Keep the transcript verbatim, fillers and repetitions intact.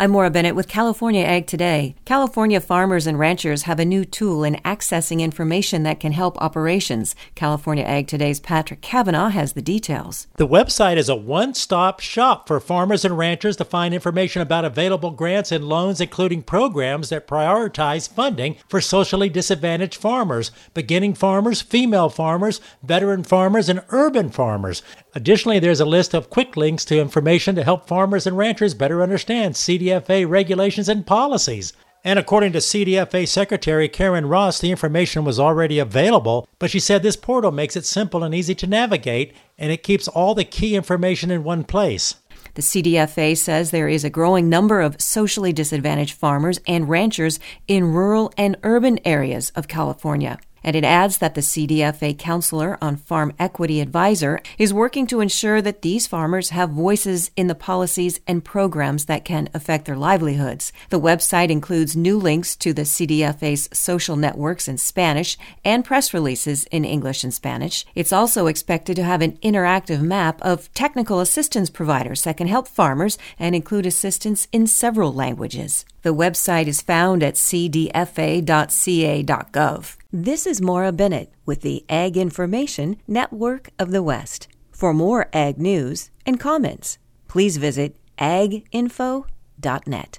I'm Maura Bennett with California Ag Today. California farmers and ranchers have a new tool in accessing information that can help operations. California Ag Today's Patrick Cavanaugh has the details. The website is a one-stop shop for farmers and ranchers to find information about available grants and loans, including programs that prioritize funding for socially disadvantaged farmers, beginning farmers, female farmers, veteran farmers, and urban farmers. Additionally, there's a list of quick links to information to help farmers and ranchers better understand C D F A regulations and policies. And according to C D F A Secretary Karen Ross, the information was already available, but she said this portal makes it simple and easy to navigate, and it keeps all the key information in one place. The C D F A says there is a growing number of socially disadvantaged farmers and ranchers in rural and urban areas of California. And it adds that the C D F A Counselor on Farm Equity Advisor is working to ensure that these farmers have voices in the policies and programs that can affect their livelihoods. The website includes new links to the C D F A's social networks in Spanish and press releases in English and Spanish. It's also expected to have an interactive map of technical assistance providers that can help farmers and include assistance in several languages. The website is found at c d f a dot c a dot gov. This is Maura Bennett with the Ag Information Network of the West. For more ag news and comments, please visit ag info dot net.